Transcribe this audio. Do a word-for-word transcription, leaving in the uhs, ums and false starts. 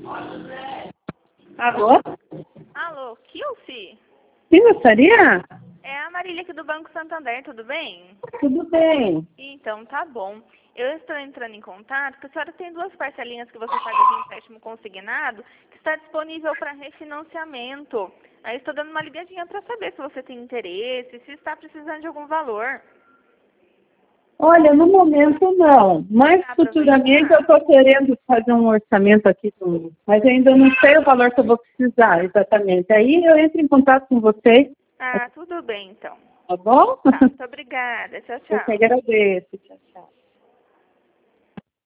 Alô? Alô, Kilce? Quem gostaria? É a Marília aqui do Banco Santander, tudo bem? Tudo bem. Então, tá bom. Eu estou entrando em contato porque a senhora tem duas parcelinhas que você paga de empréstimo consignado que está disponível para refinanciamento. Aí estou dando uma ligadinha para saber se você tem interesse, se está precisando de algum valor. Olha, no momento não, mas Pra futuramente eu aproveitar. estou querendo fazer um orçamento aqui, do... mas ainda não sei o valor que eu vou precisar exatamente. Aí eu entro em contato com vocês, Ah, tudo bem então. tá bom? Tá, muito obrigada. Tchau, Eu te tchau. agradeço. Tchau, tchau.